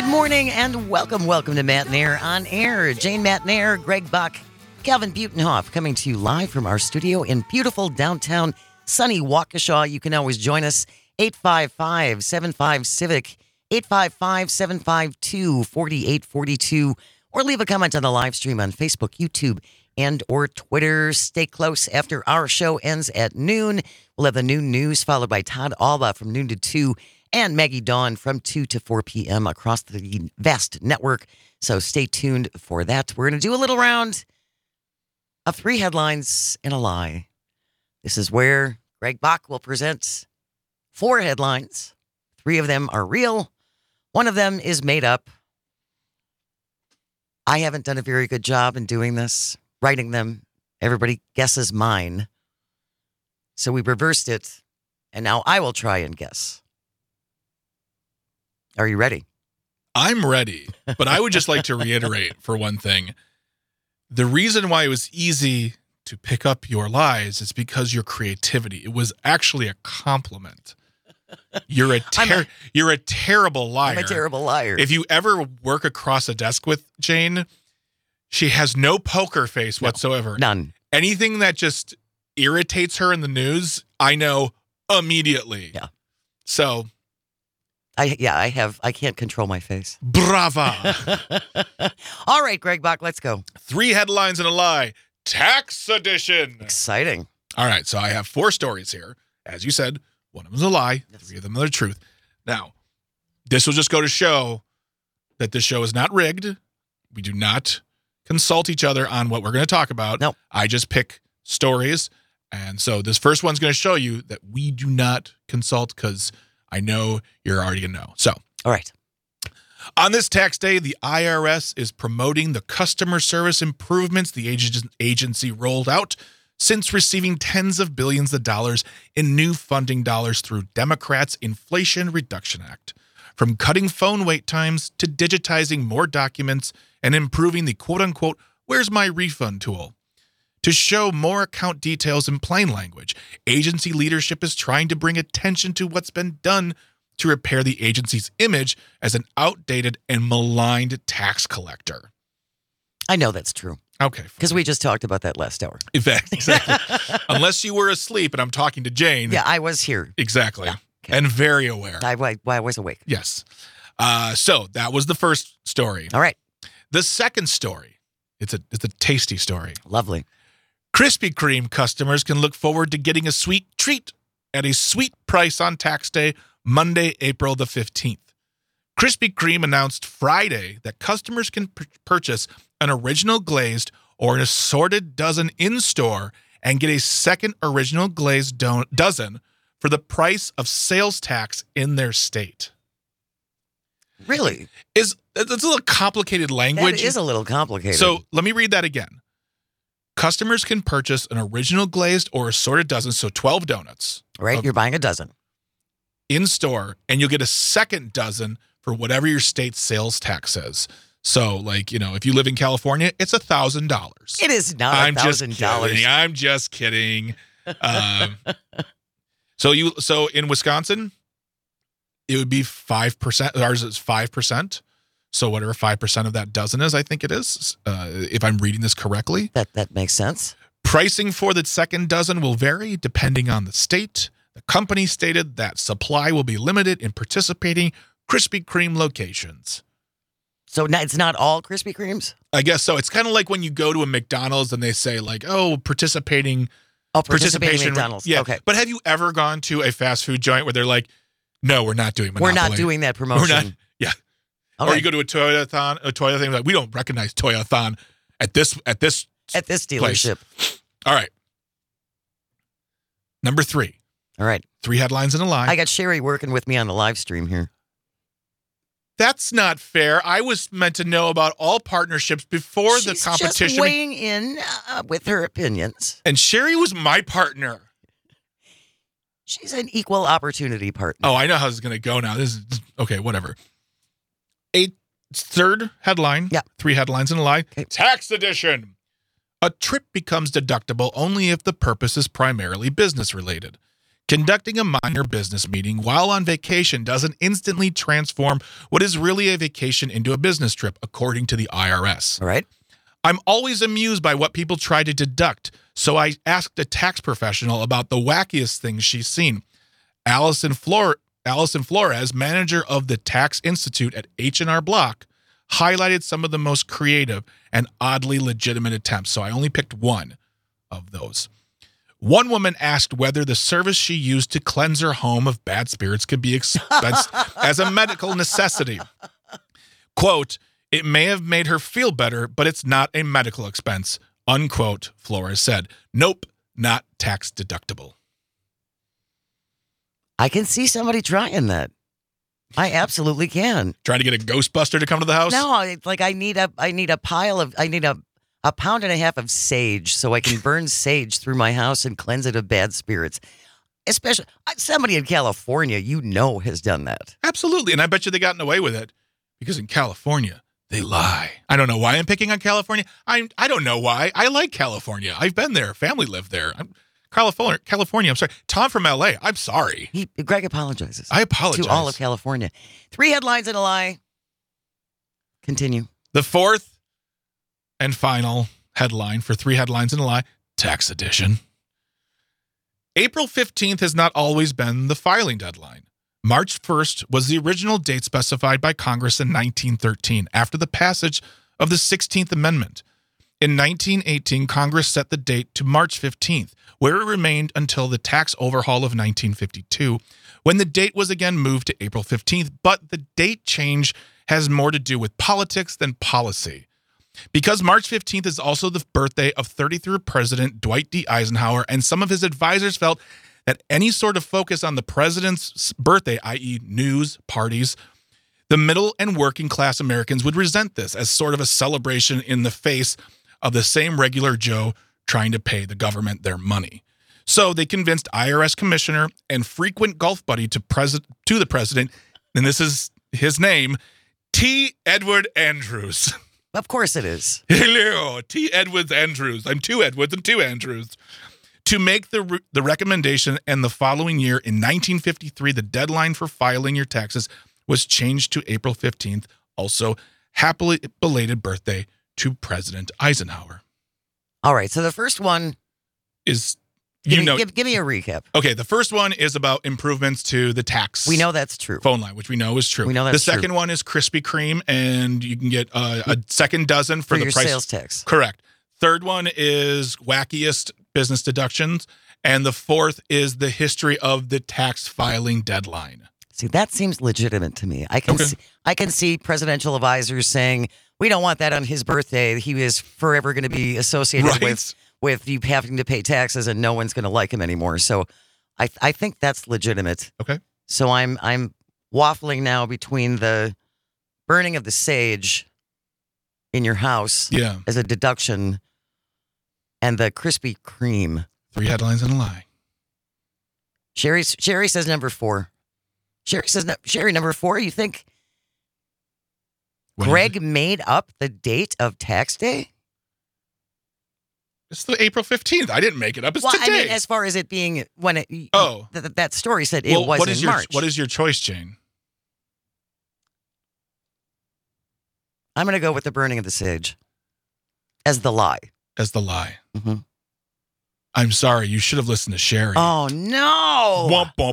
morning and welcome to Matt and Air on Air. Jane Matt and Air, Greg Buck, Calvin Butenhoff coming to you live from our studio in beautiful downtown sunny Waukesha. You can always join us 855-75-CIVIC, 855-752-4842, or leave a comment on the live stream on Facebook, YouTube, and or Twitter. Stay close after our show ends at noon. We'll have the noon news followed by Todd Alba from noon to 2 and Maggie Dawn from 2 to 4 p.m. across the vast network. So stay tuned for that. We're going to do a little round of 3 headlines and a lie. This is where Greg Bach will present 4 headlines. 3 of them are real. 1 of them is made up. I haven't done a very good job in doing this, writing them. Everybody guesses mine. So we reversed it, and now I will try and guess. Are you ready? I'm ready, but I would just like to reiterate for one thing. The reason why it was easy to pick up your lies is because your creativity. It was actually a compliment. You're a terrible liar. I'm a terrible liar. If you ever work across a desk with Jane, she has no poker face whatsoever. None. Anything that just irritates her in the news, I know immediately. Yeah. So I can't control my face. brava. All right, Greg Bach, let's go. 3 headlines and a lie. Tax edition. Exciting. All right, so I have 4 stories here. As you said, one of them is a lie. 3 of them are the truth. Now, this will just go to show that this show is not rigged. We do not consult each other on what we're going to talk about. Nope. I just pick stories. And so this first one's going to show you that we do not consult because I know you're already going to know. So, all right. On this tax day, the IRS is promoting the customer service improvements the agency rolled out since receiving tens of billions of dollars in new funding dollars through Democrats' Inflation Reduction Act. From cutting phone wait times to digitizing more documents and improving the quote-unquote "where's my refund" tool. To show more account details in plain language, agency leadership is trying to bring attention to what's been done to repair the agency's image as an outdated and maligned tax collector. I know that's true. Okay. Because we just talked about that last hour. Exactly. Unless you were asleep and I'm talking to Jane. Yeah, I was here. Exactly. Yeah, okay. And very aware. I was awake. Yes. So that was the first story. All right. The second story, it's a tasty story. Lovely. Krispy Kreme customers can look forward to getting a sweet treat at a sweet price on tax day, Monday, April the 15th. Krispy Kreme announced Friday that customers can purchase an original glazed or an assorted dozen in-store and get a second original glazed dozen for the price of sales tax in their state. Really? It's a little complicated language. That is a little complicated. So let me read that again. Customers can purchase an original glazed or assorted dozen, so 12 donuts. Right, you're buying a dozen. In store, and you'll get a second dozen for whatever your state's sales tax is. So, like, if you live in California, it's $1,000. It is not $1,000. I'm just kidding. So in Wisconsin, it would be 5%. Ours is 5%. So whatever 5% of that dozen is, I think it is, if I'm reading this correctly. That makes sense. Pricing for the second dozen will vary depending on the state. The company stated that supply will be limited in participating Krispy Kreme locations. So it's not all Krispy Kremes? I guess so. It's kind of like when you go to a McDonald's and they say like, participating McDonald's. Yeah. Okay. But have you ever gone to a fast food joint where they're like, no, we're not doing Monopoly. We're not doing that promotion. We're not. Yeah. Okay. Or you go to a Toyothon thing, like, we don't recognize Toyothon at this dealership. Place. All right. Number 3. All right. 3 headlines and a lie. I got Sherry working with me on the live stream here. That's not fair. I was meant to know about all partnerships before the competition. She's just weighing in with her opinions. And Sherry was my partner. She's an equal opportunity partner. Oh, I know how this is going to go now. This is okay, whatever. A third headline. Yeah. 3 headlines and a lie. Okay. Tax edition. A trip becomes deductible only if the purpose is primarily business related. Conducting a minor business meeting while on vacation doesn't instantly transform what is really a vacation into a business trip, according to the IRS. All right. I'm always amused by what people try to deduct, so I asked a tax professional about the wackiest things she's seen. Allison Flores, manager of the Tax Institute at H&R Block, highlighted some of the most creative and oddly legitimate attempts, so I only picked one of those. One woman asked whether the service she used to cleanse her home of bad spirits could be expensed as a medical necessity. Quote, "It may have made her feel better, but it's not a medical expense," unquote, Flores said. Nope, not tax deductible. I can see somebody trying that. I absolutely can. Trying to get a Ghostbuster to come to the house? No, it's like I need a pound and a half of sage so I can burn sage through my house and cleanse it of bad spirits. Especially somebody in California, has done that. Absolutely, and I bet you they gotten away with it because in California, they lie. I don't know why I'm picking on California. I don't know why. I like California. I've been there. Family lived there. California, I'm sorry. Tom from LA, I'm sorry. Greg apologizes. I apologize. To all of California. 3 headlines and a lie. Continue. The fourth and final headline for 3 headlines and a lie, tax edition. April 15th has not always been the filing deadline. March 1st was the original date specified by Congress in 1913 after the passage of the 16th Amendment. In 1918, Congress set the date to March 15th, where it remained until the tax overhaul of 1952, when the date was again moved to April 15th, but the date change has more to do with politics than policy. Because March 15th is also the birthday of 33rd President Dwight D. Eisenhower, and some of his advisors felt that any sort of focus on the president's birthday, i.e. news, parties, the middle and working class Americans would resent this as sort of a celebration in the face of the same regular Joe trying to pay the government their money. So they convinced IRS commissioner and frequent golf buddy to the president, and this is his name, T. Edward Andrews. Of course it is. Hello, T. Edwards Andrews. I'm 2 Edwards and 2 Andrews. To make the recommendation, and the following year, in 1953, the deadline for filing your taxes was changed to April 15th. Also, happily belated birthday to President Eisenhower. All right, so the first one is, give me a recap. Okay, the first one is about improvements to the tax. We know that's true. Phone line, which we know is true. We know that's true. The second one is Krispy Kreme, and you can get a second dozen for the your price. Sales tax. Correct. Third one is wackiest business deductions, and the fourth is the history of the tax filing deadline. See, that seems legitimate to me. I can see presidential advisors saying, we don't want that on his birthday. He is forever going to be associated with you having to pay taxes, and no one's going to like him anymore. So I think that's legitimate. Okay. So I'm waffling now between the burning of the sage in your house as a deduction and the Krispy Kreme. 3 headlines and a lie. Sherry says number 4. Sherry, number 4, you think Greg made up the date of tax day? It's the April 15th. I didn't make it up. It's today. I mean, as far as it being when it... that story said it was in March. What is your choice, Jane? I'm going to go with the burning of the sage as the lie. As the lie. Mm-hmm. I'm sorry. You should have listened to Sherry. Oh, no.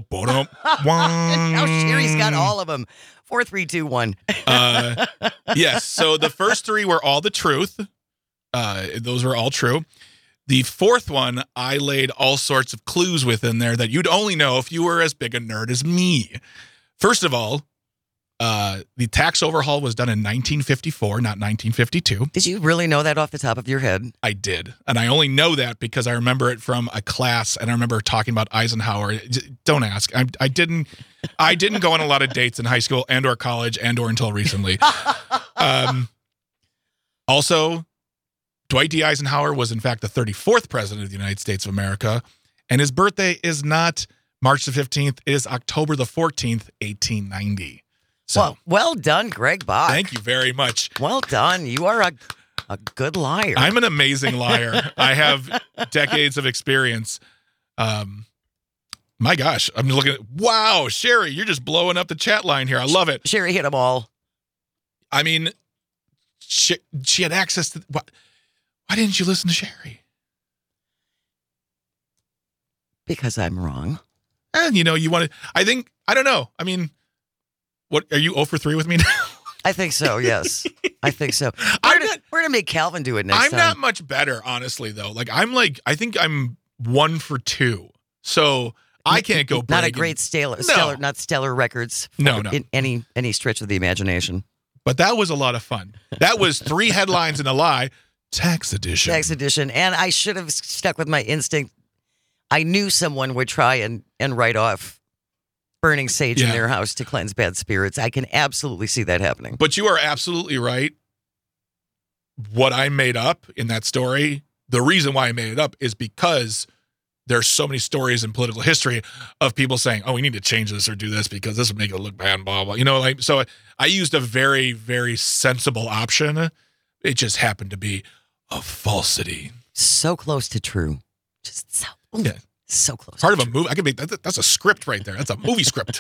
Now Sherry's got all of them. 4, 3, 2, 1. Yes. So the first 3 were all the truth. Those were all true. The fourth one, I laid all sorts of clues within there that you'd only know if you were as big a nerd as me. First of all, the tax overhaul was done in 1954, not 1952. Did you really know that off the top of your head? I did. And I only know that because I remember it from a class, and I remember talking about Eisenhower. Don't ask. I didn't go on a lot of dates in high school and or college and or until recently. Also, Dwight D. Eisenhower was, in fact, the 34th president of the United States of America, and his birthday is not March the 15th. It is October the 14th, 1890. So, well done, Greg Bach. Thank you very much. Well done. You are a good liar. I'm an amazing liar. I have decades of experience. My My gosh, I'm looking at, wow, Sherry, you're just blowing up the chat line here. I love it. Sherry hit them all. I mean, she had access to, why didn't you listen to Sherry? Because I'm wrong. And you want to, I don't know. I mean, what, are you 0 for 3 with me now? I think so, yes. I think so. We're going to make Calvin do it next time. I'm not much better, honestly, though. I think I'm 1 for 2. So I can't go Not a great not stellar records. No. In any stretch of the imagination. But that was a lot of fun. That was 3 headlines and a lie. Tax edition. Tax edition. And I should have stuck with my instinct. I knew someone would try and write off burning sage in their house to cleanse bad spirits. I can absolutely see that happening. But you are absolutely right. What I made up in that story, the reason why I made it up is because there's so many stories in political history of people saying, oh, we need to change this or do this because this would make it look bad and blah, blah. So I used a very, very sensible option. It just happened to be a falsity. So close to true. Just so close. Part of a movie. I can make that's a script right there. That's a movie script.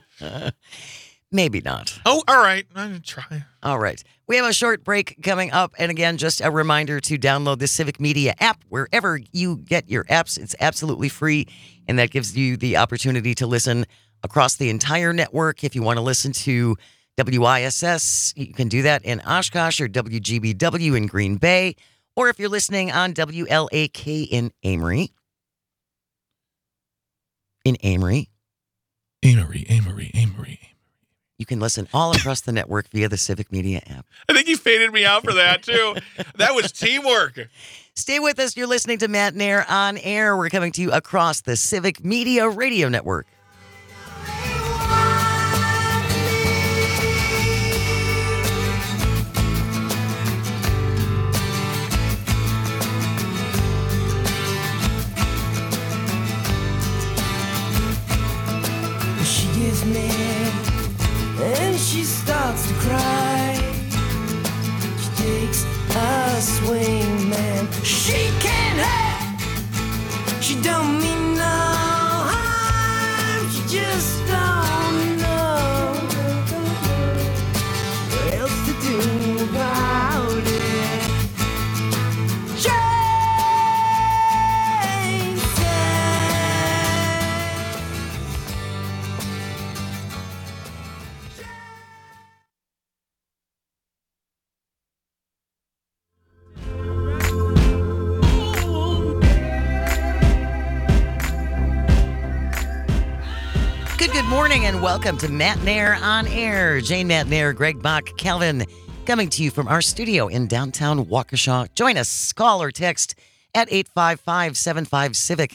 Maybe not. Oh, all right. I'm going to try. All right. We have a short break coming up. And again, just a reminder to download the Civic Media app wherever you get your apps. It's absolutely free. And that gives you the opportunity to listen across the entire network. If you want to listen to WISS, you can do that in Oshkosh, or WGBW in Green Bay. Or if you're listening on WLAK in Amory. Amory. You can listen all across the network via the Civic Media app. I think you faded me out for that, too. That was teamwork. Stay with us. You're listening to Matt Nair on Air. We're coming to you across the Civic Media Radio Network. And she starts to cry. She takes a swing, man. She can't help. She don't mean no harm. She just don't know what else to do about it. Good morning and welcome to Matt Nair on Air. Jane Matt Nair, Greg Bach, Calvin, coming to you from our studio in downtown Waukesha. Join us, call or text at 855-75-CIVIC,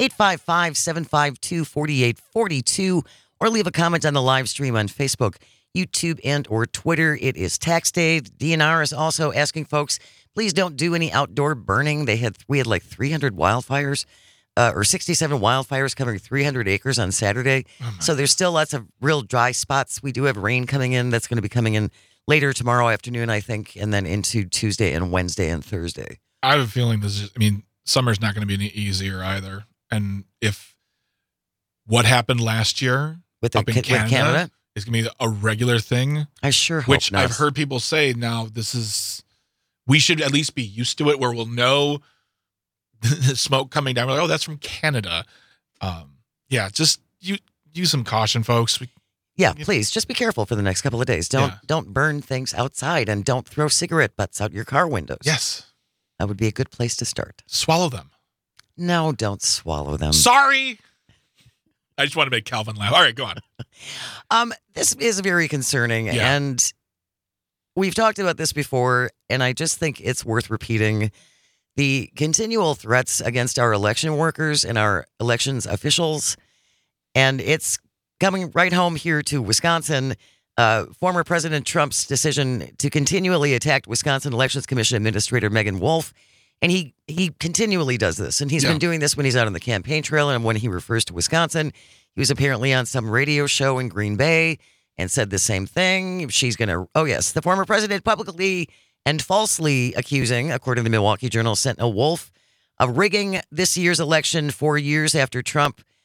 855-752-4842, or leave a comment on the live stream on Facebook, YouTube, and or Twitter. It is tax day. DNR is also asking folks, please don't do any outdoor burning. We had like 300 wildfires. Or 67 wildfires covering 300 acres on Saturday. So there's still lots of real dry spots. We do have rain coming in. That's going to be coming in later tomorrow afternoon, I think, and then into Tuesday and Wednesday and Thursday. I have a feeling summer's not going to be any easier either. And if what happened last year up in Canada is going to be a regular thing. I sure hope Which not. I've heard people say now we should at least be used to it where we'll know the smoke coming down. We're like, oh, that's from Canada. Just use some caution, folks. Please just be careful for the next couple of days. Don't burn things outside, and don't throw cigarette butts out your car windows. Yes, that would be a good place to start. Swallow them. No, don't swallow them. Sorry. I just want to make Calvin laugh. All right, go on. This is very concerning, and we've talked about this before, and I just think it's worth repeating. The continual threats against our election workers and our elections officials, and it's coming right home here to Wisconsin. Former President Trump's decision to continually attack Wisconsin Elections Commission Administrator Megan Wolf, and he continually does this, and he's been doing this when he's out on the campaign trail and when he refers to Wisconsin. He was apparently on some radio show in Green Bay and said the same thing. The former president publicly and falsely accusing, according to the Milwaukee Journal Sentinel, Wolf of rigging this year's election 4 years after Trump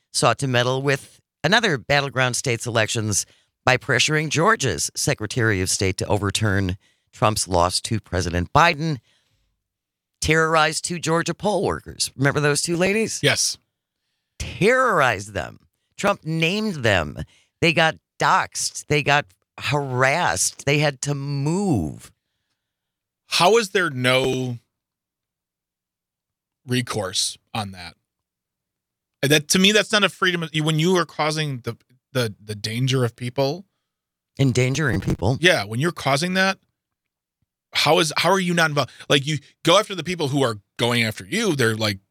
sought to meddle with another battleground state's elections by pressuring Georgia's Secretary of State to overturn Trump's loss to President Biden. Terrorized 2 Georgia poll workers. Remember those 2 ladies? Yes. Terrorized them. Trump named them. They got doxxed. They got harassed. They had to move. How is there no recourse on that? That to me, that's not a freedom. When you are causing the danger of people, Endangering people. yeah, when you're causing that, how are you not involved? Like, you go after the people who are going after you. They're like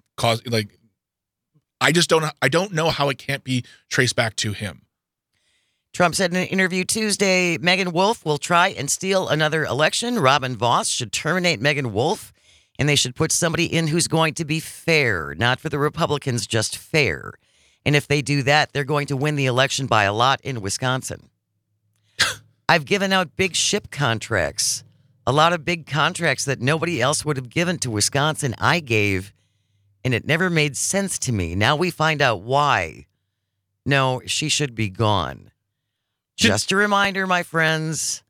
I don't know how it can't be traced back to him. Trump said in an interview Tuesday, Megan Wolf will try and steal another election. Robin Voss should terminate Megan Wolf, and they should put somebody in who's going to be fair, not for the Republicans, just fair. And if they do that, they're going to win the election by a lot in Wisconsin. I've given out big ship contracts, a lot of big contracts that nobody else would have given to Wisconsin. I gave, and it never made sense to me. Now we find out why. No, she should be gone. Just a reminder, my friends,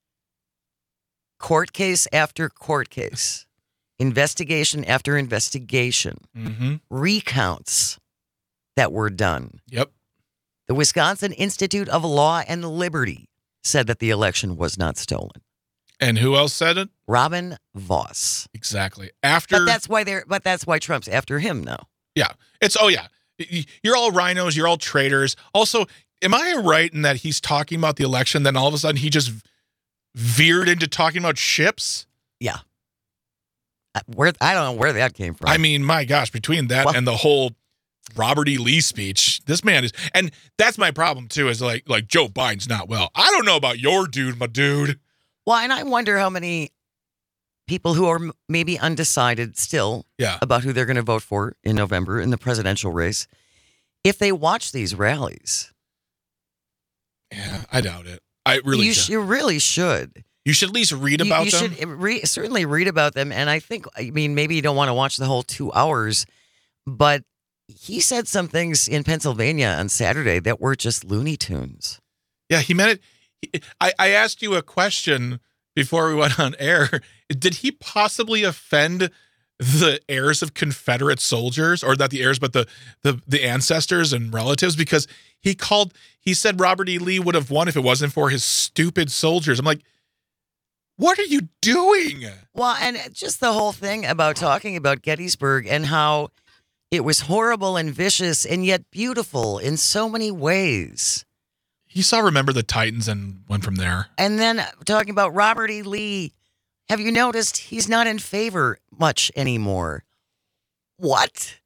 court case after court case, investigation after investigation, recounts that were done. Yep. The Wisconsin Institute of Law and Liberty said that the election was not stolen. And who else said it? Robin Voss. Exactly. After, But that's why Trump's after him now. yeah, you're all rhinos. You're all traitors. Also, am I right in that he's talking about the election, then all of a sudden he just veered into talking about ships? Yeah. I don't know where that came from. I mean, my gosh, between that and the whole Robert E. Lee speech, this man is, and that's my problem too, is like Joe Biden's not well. I don't know about your dude, my dude. Well, and I wonder how many people who are maybe undecided still about who they're going to vote for in November in the presidential race, if they watch these rallies. Yeah, I doubt it. I really You really should. You should at least read about them. You should certainly read about them. And I mean, maybe you don't want to watch the whole 2 hours, but he said some things in Pennsylvania on Saturday that were just Looney Tunes. Yeah, he meant it. I asked you a question before we went on air. Did he possibly offend the heirs of Confederate soldiers, or not the heirs, but the ancestors and relatives? Because he said Robert E. Lee would have won if it wasn't for his stupid soldiers. I'm like, what are you doing? Well, and just the whole thing about talking about Gettysburg and how it was horrible and vicious and yet beautiful in so many ways. He saw Remember the Titans and went from there. And then talking about Robert E. Lee, have you noticed he's not in favor much anymore? What?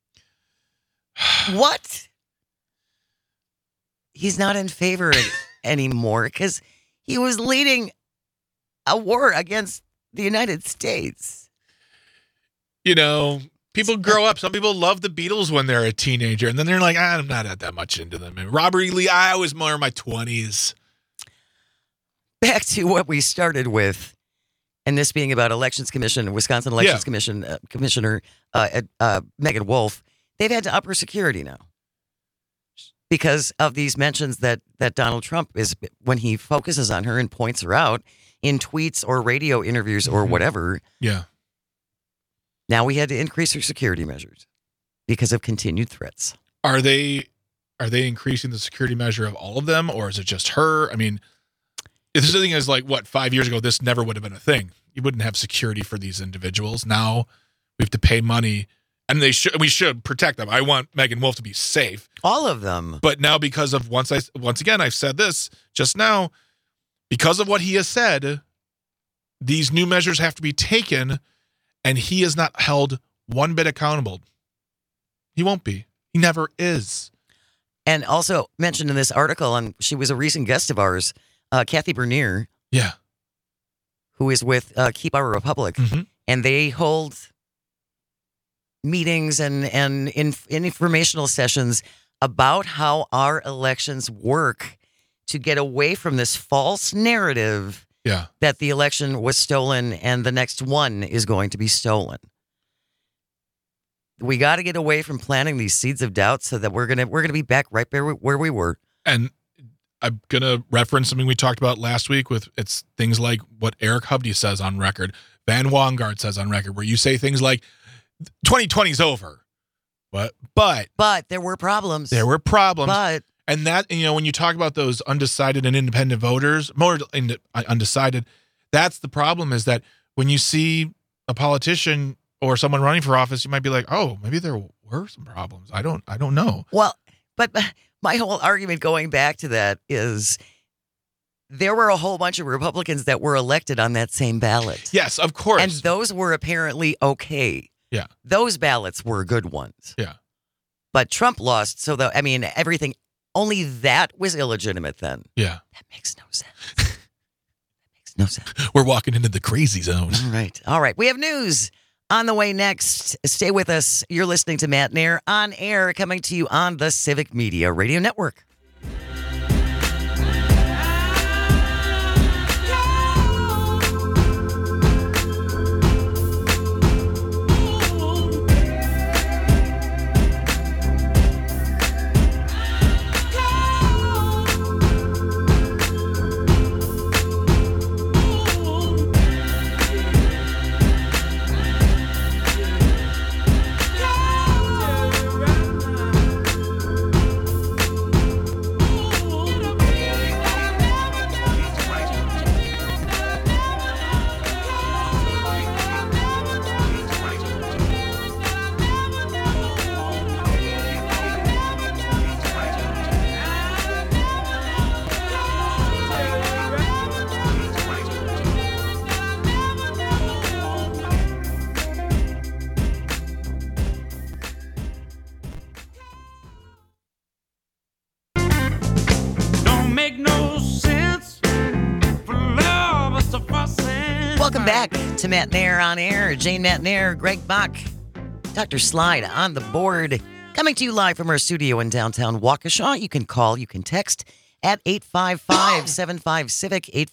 What? He's not in favor anymore because he was leading a war against the United States. You know, people grow up. Some people love the Beatles when they're a teenager, and then they're like, I'm not that much into them. And Robert E. Lee, I was more in my 20s. Back to what we started with, and this being about Elections Commission, Wisconsin Elections Commission Commissioner Megan Wolf. They've had to up her security now because of these mentions that Donald Trump is, when he focuses on her and points her out in tweets or radio interviews or whatever. Yeah. Now we had to increase her security measures because of continued threats. Are they increasing the security measure of all of them, or is it just her? I mean, if this thing is like, 5 years ago, this never would have been a thing. You wouldn't have security for these individuals. Now we have to pay money, and we should protect them. I want Megan Wolf to be safe. All of them. But now, because of once again, I've said this just now, because of what he has said, these new measures have to be taken, and he is not held one bit accountable. He won't be. He never is. And also mentioned in this article, and she was a recent guest of ours, Kathy Bernier. Yeah. Who is with Keep Our Republic. Mm-hmm. And they hold meetings and informational sessions about how our elections work to get away from this false narrative that the election was stolen and the next one is going to be stolen. We got to get away from planting these seeds of doubt so that we're gonna be back right where we were. And I'm going to reference something we talked about last week with it's things like what Eric Hubney says on record, Van Wongard says on record, where you say things like 2020's over. But there were problems. But and that, when you talk about those undecided and independent voters, more undecided, that's the problem, is that when you see a politician or someone running for office, you might be like, oh, maybe there were some problems. I don't know. Well, but my whole argument going back to that is there were a whole bunch of Republicans that were elected on that same ballot. Yes, of course. And those were apparently okay. Yeah. Those ballots were good ones. Yeah. But Trump lost, so everything, only that was illegitimate then. Yeah. That makes no sense. That makes no sense. We're walking into the crazy zone. All right. We have news on the way next. Stay with us. You're listening to Matt Nair on air, coming to you on the Civic Media Radio Network. Welcome back to Matt Nair on air. Jane Matt Nair, Greg Bach, Dr. Slide on the board. Coming to you live from our studio in downtown Waukesha. You can call, you can text at 855-75-CIVIC,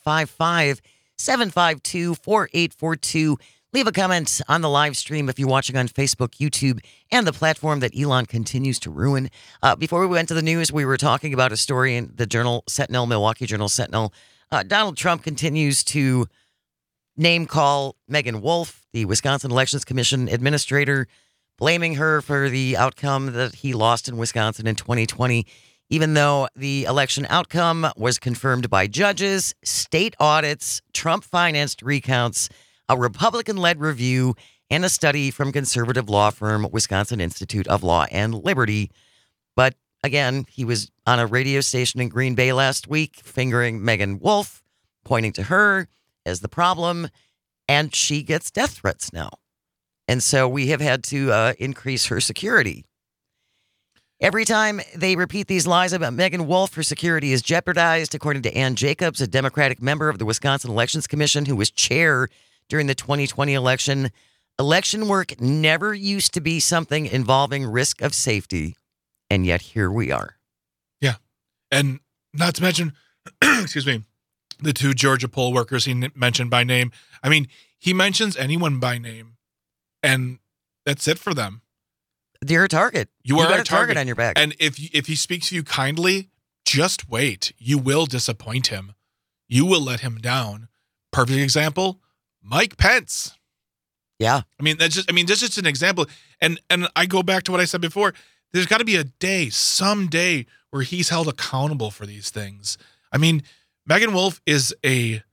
855-752-4842. Leave a comment on the live stream if you're watching on Facebook, YouTube, and the platform that Elon continues to ruin. Before we went to the news, we were talking about a story in the Journal Sentinel, Milwaukee Journal Sentinel. Donald Trump continues to name call Megan Wolf, the Wisconsin Elections Commission administrator, blaming her for the outcome that he lost in Wisconsin in 2020, even though the election outcome was confirmed by judges, state audits, Trump-financed recounts, a Republican-led review, and a study from conservative law firm Wisconsin Institute of Law and Liberty. But again, he was on a radio station in Green Bay last week, fingering Megan Wolf, pointing to her as the problem, and she gets death threats now. And so we have had to increase her security. Every time they repeat these lies about Megan Wolf, her security is jeopardized, according to Ann Jacobs, a Democratic member of the Wisconsin Elections Commission who was chair during the 2020 election. Election work never used to be something involving risk of safety, and yet here we are. Yeah. And not to mention, excuse me, the two Georgia poll workers he mentioned by name. I mean, he mentions anyone by name, and that's it for them. You're a target. You are got a target on your back. And if he speaks to you kindly, just wait. You will disappoint him. You will let him down. Perfect example, Mike Pence. Yeah. I mean, that's just an example. And I go back to what I said before. There's got to be a day, someday, where he's held accountable for these things. I mean, Megan Wolf is a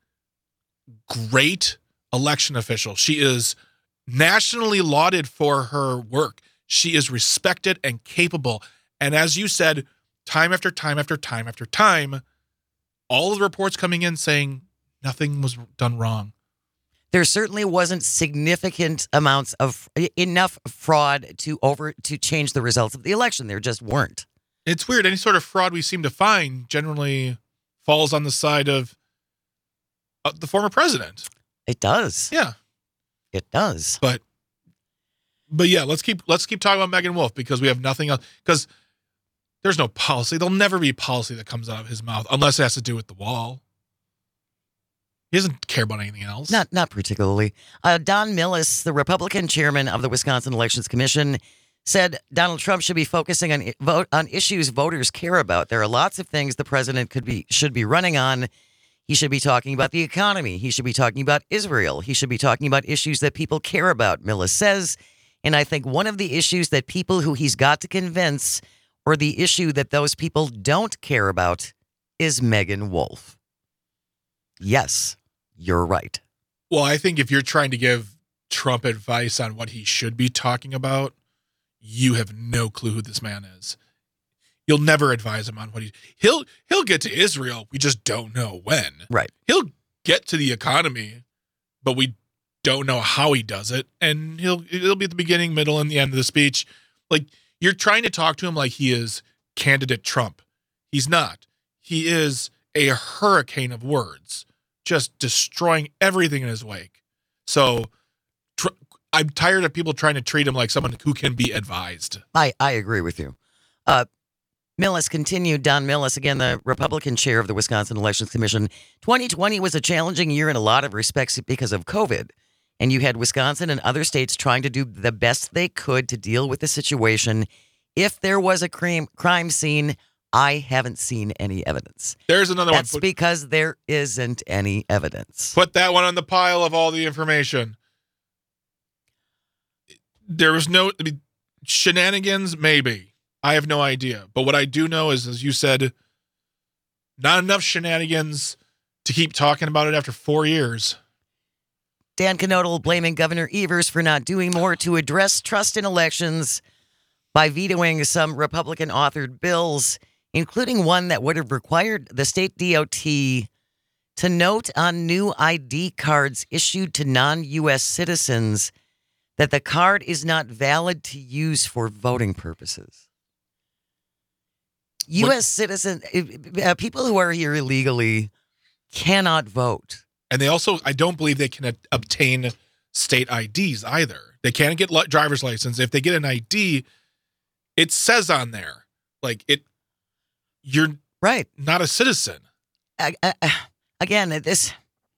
great election official. She is nationally lauded for her work. She is respected and capable. And as you said, time after time after time after time, all of the reports coming in saying nothing was done wrong. There certainly wasn't significant amounts of enough fraud to change the results of the election. There just weren't. It's weird. Any sort of fraud we seem to find generally falls on the side of the former president. It does. Yeah, it does. But yeah, let's keep talking about Megan Wolf because we have nothing else. Because there's no policy. There'll never be policy that comes out of his mouth unless it has to do with the wall. He doesn't care about anything else. Not particularly. Don Millis, the Republican chairman of the Wisconsin Elections Commission, said Donald Trump should be focusing on issues voters care about. There are lots of things the president should be running on. He should be talking about the economy. He should be talking about Israel. He should be talking about issues that people care about, Millis says. And I think one of the issues that people who he's got to convince, or the issue that those people don't care about, is Megan Wolf. Yes, you're right. Well, I think if you're trying to give Trump advice on what he should be talking about, you have no clue who this man is. You'll never advise him on what he'll get to Israel. We just don't know when. Right. He'll get to the economy, but we don't know how he does it. And it'll be at the beginning, middle, and the end of the speech. Like, you're trying to talk to him like he is candidate Trump. He's not. He is a hurricane of words, just destroying everything in his wake. So I'm tired of people trying to treat him like someone who can be advised. I agree with you. Millis continued, Don Millis, again, the Republican chair of the Wisconsin Elections Commission. 2020 was a challenging year in a lot of respects because of COVID. And you had Wisconsin and other states trying to do the best they could to deal with the situation. If there was a crime scene, I haven't seen any evidence. There's another one. That's because there isn't any evidence. Put that one on the pile of all the information. There was shenanigans, maybe. I have no idea. But what I do know is, as you said, not enough shenanigans to keep talking about it after 4 years. Dan Knodel blaming Governor Evers for not doing more to address trust in elections by vetoing some Republican-authored bills, including one that would have required the state DOT to note on new ID cards issued to non-U.S. citizens that the card is not valid to use for voting purposes. U.S. citizens, people who are here illegally cannot vote. And they also, I don't believe they can obtain state IDs either. They can't get driver's license. If they get an ID, it says on there, like, you're right, not a citizen. Again, this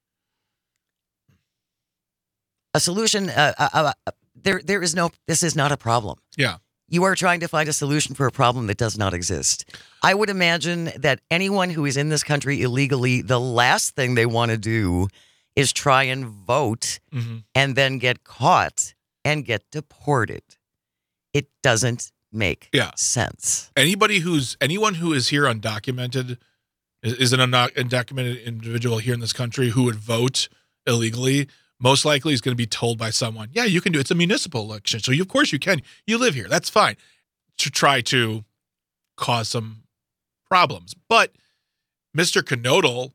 a solution. There is no. This is not a problem. Yeah. You are trying to find a solution for a problem that does not exist. I would imagine that anyone who is in this country illegally, the last thing they want to do is try and vote and then get caught and get deported. It doesn't make sense. Anyone who is here undocumented, is an undocumented individual here in this country who would vote illegally, most likely is going to be told by someone, yeah, you can do it. It's a municipal election. So of course you can. You live here. That's fine. To try to cause some problems. But Mr. Knodel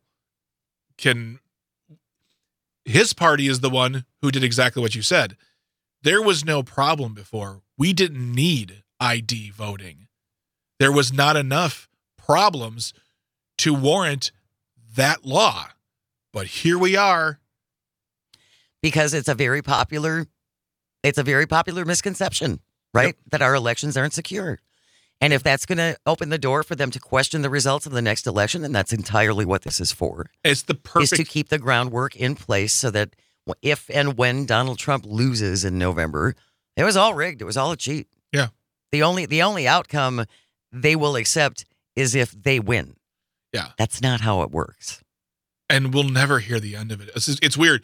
his party is the one who did exactly what you said. There was no problem before. We didn't need ID voting. There was not enough problems to warrant that law. But here we are. Because it's a very popular misconception, right? Yep. That our elections aren't secure. And if that's going to open the door for them to question the results of the next election, then that's entirely what this is for. It's the perfect... is to keep the groundwork in place so that if and when Donald Trump loses in November, it was all rigged. It was all a cheat. Yeah. The only outcome they will accept is if they win. Yeah. That's not how it works. And we'll never hear the end of it. It's weird.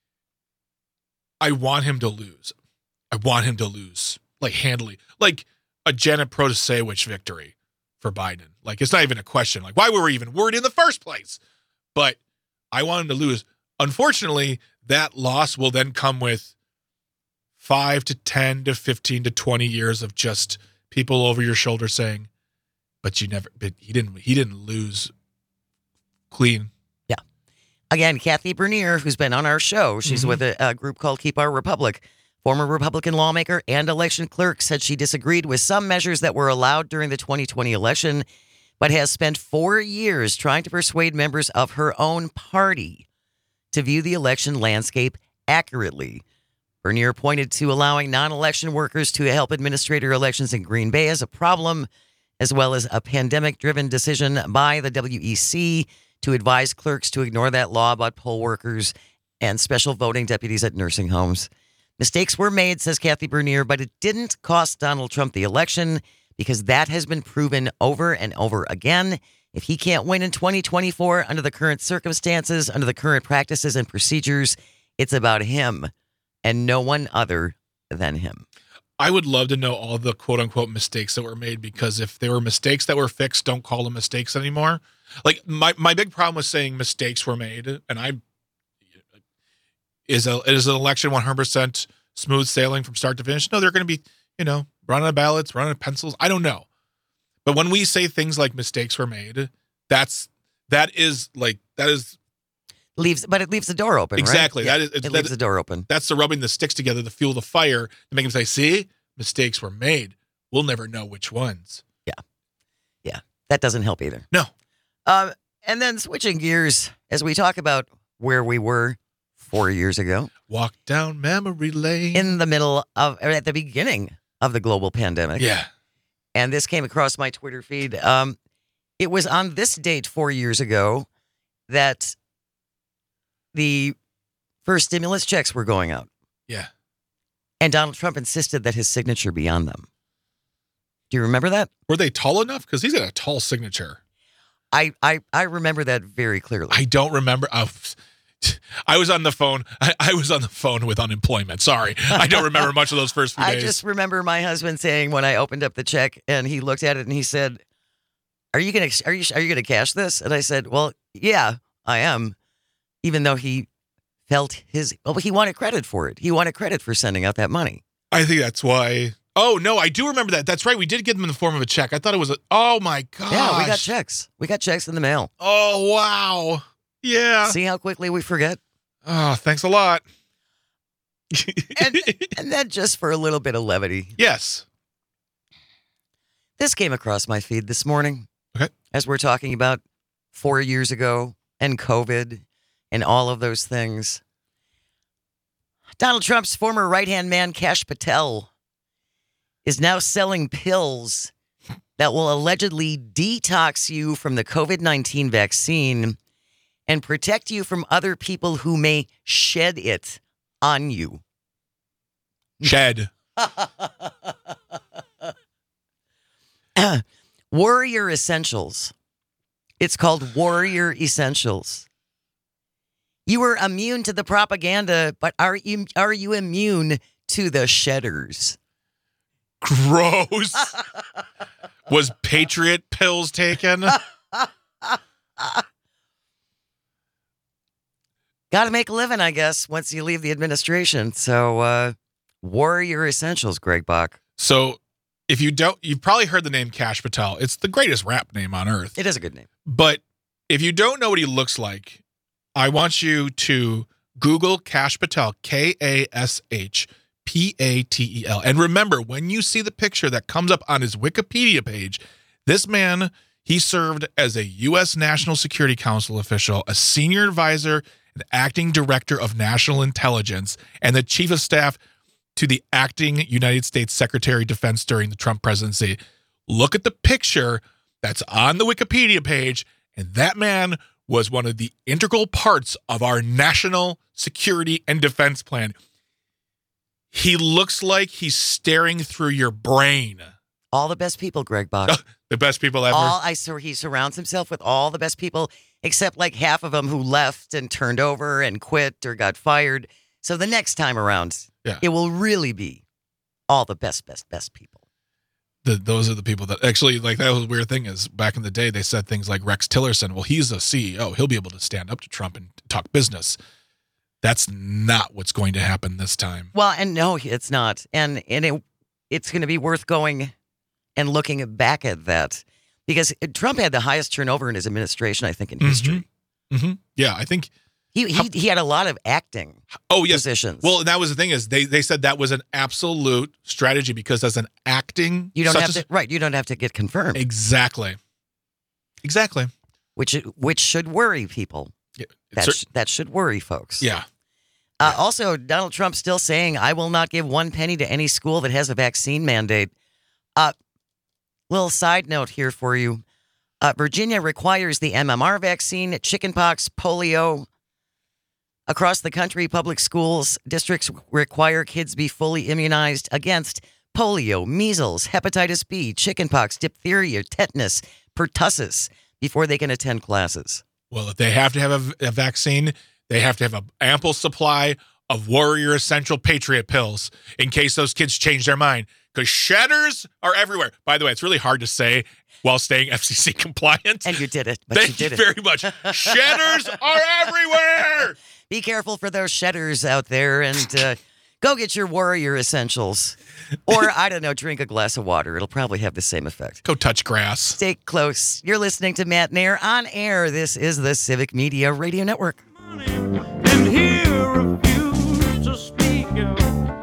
I want him to lose. Like, handily. Like a Janet Protasewicz victory for Biden. Like, it's not even a question. Like, why were we even worried in the first place? But I want him to lose. Unfortunately, that loss will then come with 5 to 10 to 15 to 20 years of just people over your shoulder saying, but he didn't lose clean. Again, Kathy Bernier, who's been on our show, she's with a group called Keep Our Republic. Former Republican lawmaker and election clerk said she disagreed with some measures that were allowed during the 2020 election, but has spent 4 years trying to persuade members of her own party to view the election landscape accurately. Bernier pointed to allowing non-election workers to help administrator elections in Green Bay as a problem, as well as a pandemic-driven decision by the WEC to advise clerks to ignore that law about poll workers and special voting deputies at nursing homes. Mistakes were made, says Kathy Bernier, but it didn't cost Donald Trump the election because that has been proven over and over again. If he can't win in 2024 under the current circumstances, under the current practices and procedures, it's about him and no one other than him. I would love to know all the quote unquote mistakes that were made, because if there were mistakes that were fixed, don't call them mistakes anymore. Like my big problem with saying mistakes were made, and is an election 100% smooth sailing from start to finish? No, they're going to be, running of ballots, running of pencils. I don't know. But when we say things like mistakes were made, that leaves the door open. Exactly. Right? It leaves the door open. That's the rubbing the sticks together to fuel the fire to make them say, see, mistakes were made. We'll never know which ones. Yeah. That doesn't help either. No. And then switching gears as we talk about where we were 4 years ago. Walk down memory lane. In the middle of, or at the beginning of the global pandemic. Yeah. And this came across my Twitter feed. It was on this date 4 years ago that the first stimulus checks were going out. Yeah. And Donald Trump insisted that his signature be on them. Do you remember that? Were they tall enough? Because he's got a tall signature. I remember that very clearly. I don't remember. I was on the phone. I was on the phone with unemployment. Sorry. I don't remember much of those first few days. I just remember my husband saying when I opened up the check and he looked at it and he said, are you going to cash this? And I said, well, yeah, I am. Even though he felt he wanted credit for it. He wanted credit for sending out that money. I think that's why. Oh, no, I do remember that. That's right. We did get them in the form of a check. I thought it was oh my gosh. Yeah, we got checks. We got checks in the mail. Oh, wow. Yeah. See how quickly we forget? Oh, thanks a lot. and then just for a little bit of levity. Yes. This came across my feed this morning. Okay. As we're talking about 4 years ago and COVID and all of those things. Donald Trump's former right-hand man, Kash Patel, is now selling pills that will allegedly detox you from the COVID-19 vaccine and protect you from other people who may shed it on you. Shed. Warrior Essentials. It's called Warrior Essentials. You were immune to the propaganda, but are you immune to the shedders? Gross. Was Patriot pills taken? Got to make a living, I guess, once you leave the administration. So, Warrior Essentials, Greg Bach. So, if you don't, you've probably heard the name Kash Patel. It's the greatest rap name on earth. It is a good name. But if you don't know what he looks like, I want you to Google Kash Patel, Kashpatel. And remember, when you see the picture that comes up on his Wikipedia page, this man, he served as a U.S. National Security Council official, a senior advisor, an acting director of national intelligence, and the chief of staff to the acting United States Secretary of Defense during the Trump presidency. Look at the picture that's on the Wikipedia page, and that man was one of the integral parts of our national security and defense plan. He looks like he's staring through your brain. All the best people, Greg Bach. The best people ever. He surrounds himself with all the best people, except like half of them who left and turned over and quit or got fired. So the next time around, It will really be all the best people. Those are the people that actually, like, that was a weird thing is back in the day, they said things like Rex Tillerson. Well, he's a CEO. He'll be able to stand up to Trump and talk business. That's not what's going to happen this time. Well, and no, it's not. And it's going to be worth going and looking back at that because Trump had the highest turnover in his administration, I think, in history. Mm-hmm. Yeah, I think he had a lot of acting positions. Well, and that was the thing is they said that was an absolute strategy because as an acting, you don't have to get confirmed. Exactly. Which should worry people. Yeah, that should worry folks. Yeah. Also, Donald Trump still saying, I will not give one penny to any school that has a vaccine mandate. Little side note here for you. Virginia requires the MMR vaccine, chickenpox, polio. Across the country, public schools districts require kids be fully immunized against polio, measles, hepatitis B, chickenpox, diphtheria, tetanus, pertussis before they can attend classes. Well, if they have to have a vaccine, they have to have an ample supply of Warrior Essential Patriot pills in case those kids change their mind. Because shatters are everywhere. By the way, it's really hard to say while staying FCC compliant. And you did it. But Thank you did you it. very much. Shatters are everywhere. Be careful for those shedders out there and go get your Warrior Essentials. Or, I don't know, drink a glass of water. It'll probably have the same effect. Go touch grass. Stay close. You're listening to Matt Nair on air. This is the Civic Media Radio Network. And here refuse to speak of.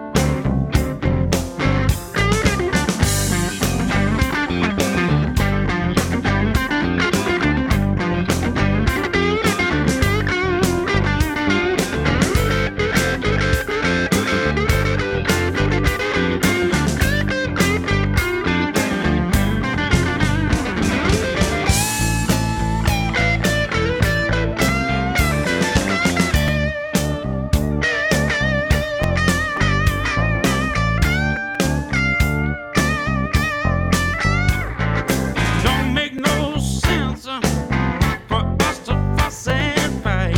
Don't make no sense for us to fuss and fight.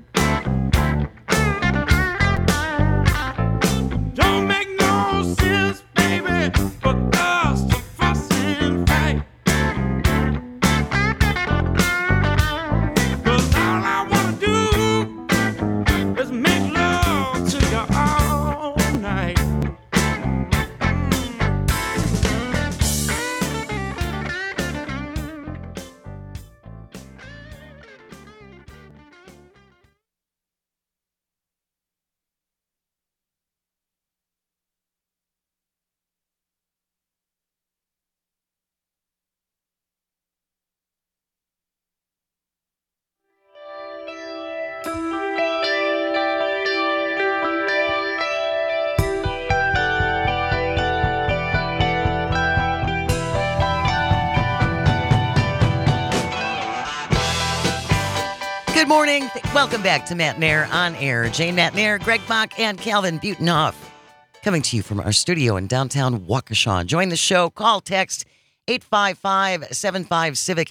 Don't make no sense, baby, for us to fuss and fight. 'Cause all I wanna do is make love to you all night. Good morning. Welcome back to Matt Nair on air. Jane Matt Nair, Greg Bach, and Calvin Butenhoff coming to you from our studio in downtown Waukesha. Join the show. Call, text 855-75-CIVIC,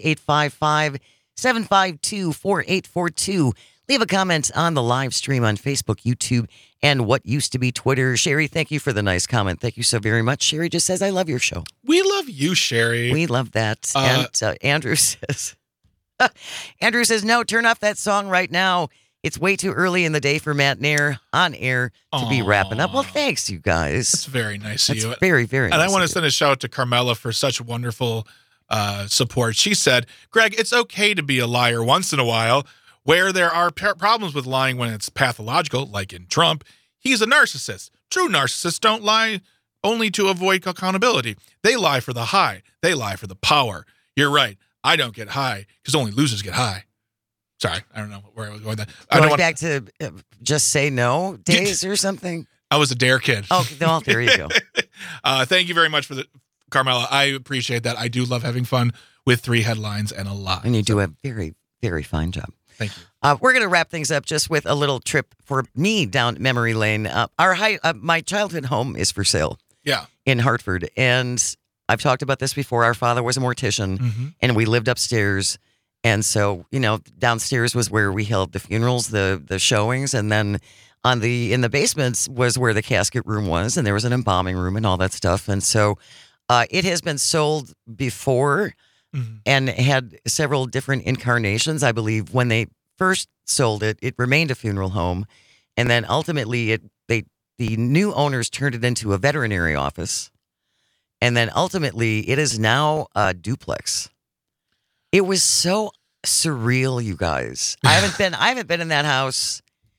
855-752-4842. Leave a comment on the live stream on Facebook, YouTube, and what used to be Twitter. Sherry, thank you for the nice comment. Thank you so very much. Sherry just says, I love your show. We love you, Sherry. We love that. And Andrew says... Andrew says, no, turn off that song right now. It's way too early in the day for Matt Nair on air to be wrapping up. Well, thanks, you guys. That's very nice of That's you. very, very nice. And I want to of you. send a shout out to Carmela for such wonderful support. She said, Greg, it's okay to be a liar once in a while. Where there are problems with lying when it's pathological, like in Trump, he's a narcissist. True narcissists don't lie only to avoid accountability. They lie for the high. They lie for the power. You're right. I don't get high because only losers get high. Sorry, I don't know where I was going with that. I don't Going want, back to just say no days or something. I was a dare kid. Oh, well, there you go. Thank you very much for the Carmela. I appreciate that. I do love having fun with 3 headlines and a lot. And you do a very, very fine job. Thank you. We're going to wrap things up just with a little trip for me down memory lane. My childhood home is for sale Yeah. in Hartford, and I've talked about this before. Our father was a mortician, and we lived upstairs. And so, downstairs was where we held the funerals, the showings, and then in the basements was where the casket room was, and there was an embalming room and all that stuff. And so, it has been sold before and had several different incarnations. I believe when they first sold it, it remained a funeral home, and then ultimately the new owners turned it into a veterinary office. And then ultimately, it is now a duplex. It was so surreal, you guys. I haven't been in that house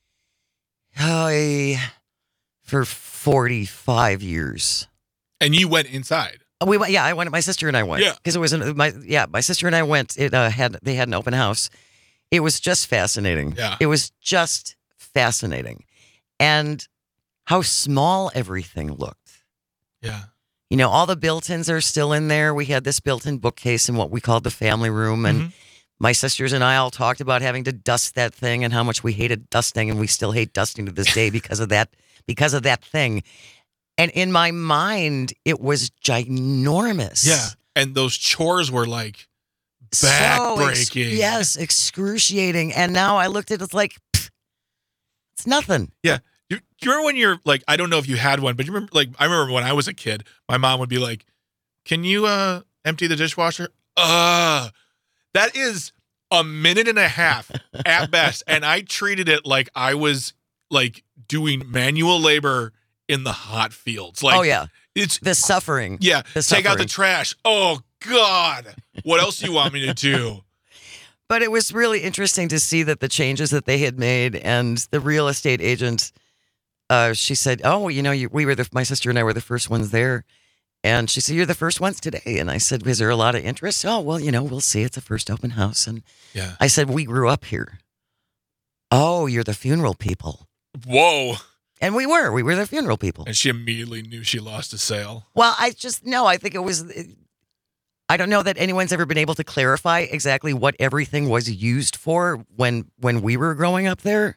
for 45 years. And you went inside. We went. Yeah, I went. My sister and I went. Yeah. Because it was my sister and I went. They had an open house. It was just fascinating. Yeah. It was just fascinating, and how small everything looked. Yeah. All the built-ins are still in there. We had this built-in bookcase in what we called the family room, and my sisters and I all talked about having to dust that thing and how much we hated dusting, and we still hate dusting to this day because of that thing. And in my mind, it was ginormous. Yeah, and those chores were like back-breaking. Yes, excruciating. And now I looked at it, it's like, it's nothing. Yeah. You remember when you're like, I don't know if you had one, but you remember, like, I remember when I was a kid, my mom would be like, "Can you empty the dishwasher?" That is a minute and a half at best. And I treated it like I was like doing manual labor in the hot fields. Like, oh, yeah. It's the suffering. Yeah. The Take out the suffering. trash. Oh, God. What else do you want me to do? But it was really interesting to see that the changes that they had made, and the real estate agent, she said, "Oh, my sister and I were the first ones there." And she said, "You're the first ones today." And I said, "Is there a lot of interest?" "Oh, well, we'll see. It's a first open house." And Yeah. I said, "We grew up here." "Oh, you're the funeral people." Whoa. And we were the funeral people. And she immediately knew she lost a sale. Well, I think it was, I don't know that anyone's ever been able to clarify exactly what everything was used for when we were growing up there.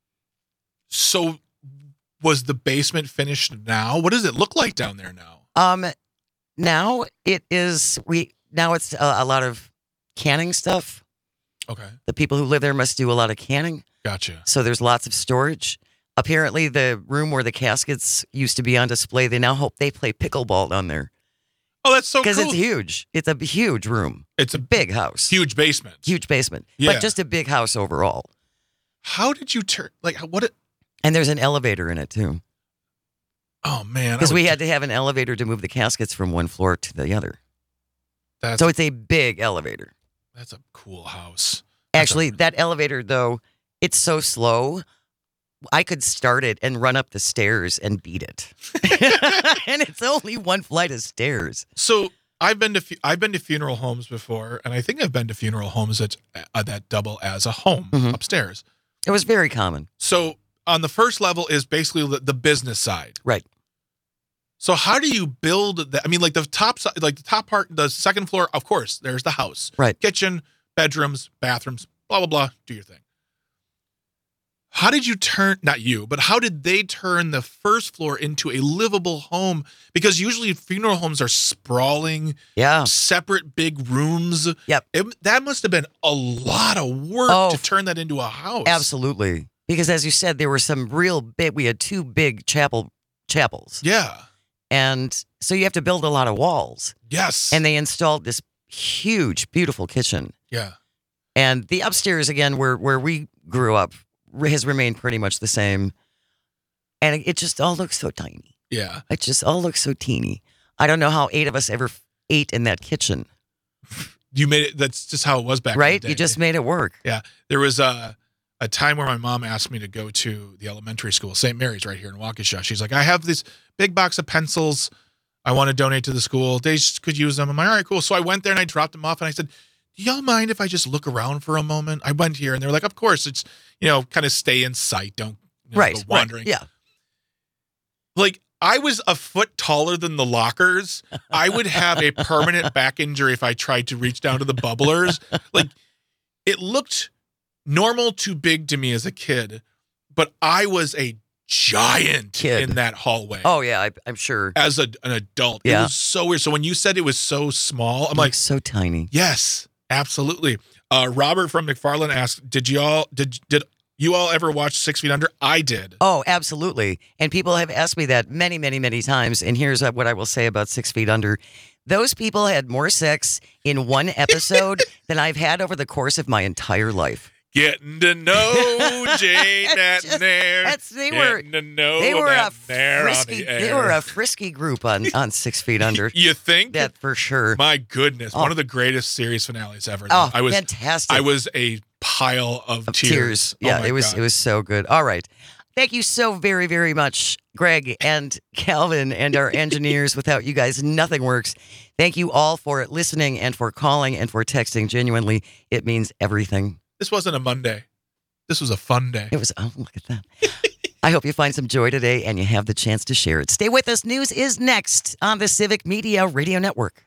So was the basement finished now? What does it look like down there now? Now it's a lot of canning stuff. Okay. The people who live there must do a lot of canning. Gotcha. So there's lots of storage. Apparently the room where the caskets used to be on display, they now hope they play pickleball down there. Oh, that's so cool. Because it's huge. It's a huge room. It's a Big house. huge basement. Huge basement. Yeah. But just a big house overall. How did you turn, like, what? And there's an elevator in it too. Oh, man. Because we had to have an elevator to move the caskets from one floor to the other. So it's a big elevator. That's a cool house. Actually, that elevator, though, it's so slow. I could start it and run up the stairs and beat it. And it's only one flight of stairs. So I've been to funeral homes before, and I think I've been to funeral homes that double as a home upstairs. It was very common. So on the first level is basically the business side. Right. So how do you build that? I mean, like the top side, like the top part, the second floor, of course, there's the house. Right. Kitchen, bedrooms, bathrooms, blah, blah, blah. Do your thing. How did you how did they turn the first floor into a livable home? Because usually funeral homes are sprawling, separate big rooms. Yep. That must have been a lot of work to turn that into a house. Absolutely. Because as you said, there were some real big, we had two big chapels. Yeah. And so you have to build a lot of walls. Yes. And they installed this huge, beautiful kitchen. Yeah. And the upstairs, again, where we grew up, has remained pretty much the same. And it just all looks so tiny. Yeah. It just all looks so teeny. I don't know how 8 of us ever ate in that kitchen. You made it. That's just how it was back right? in the day. You just made it work. Yeah. There was a time where my mom asked me to go to the elementary school, St. Mary's right here in Waukesha. She's like, "I have this big box of pencils I want to donate to the school. They could use them." I'm like, "All right, cool." So I went there and I dropped them off and I said, "Do y'all mind if I just look around for a moment?" I went here and they were like, "Of course, it's, kind of stay in sight. Don't go wandering." Right. Yeah. Like, I was a foot taller than the lockers. I would have a permanent back injury if I tried to reach down to the bubblers. Like, it looked normal to big to me as a kid, but I was a giant in that hallway. Oh, yeah, I'm sure. As an adult. Yeah. It was so weird. So when you said it was so small, I'm like, so tiny. Yes, absolutely. Robert from McFarland asked, did you all ever watch 6 Feet Under? I did. Oh, absolutely. And people have asked me that many, many, many times. And here's what I will say about 6 Feet Under. Those people had more sex in one episode than I've had over the course of my entire life. Getting to know Jane Attenere. They were a frisky group on 6 Feet Under. You think? That for sure. My goodness, one of the greatest series finales ever. Oh, fantastic! I was a pile of tears. Yeah, it was so good. All right, thank you so very, very much, Greg and Calvin and our engineers. Without you guys, nothing works. Thank you all for listening and for calling and for texting. Genuinely, it means everything. This wasn't a Monday. This was a fun day. It was. Oh, look at that. I hope you find some joy today and you have the chance to share it. Stay with us. News is next on the Civic Media Radio Network.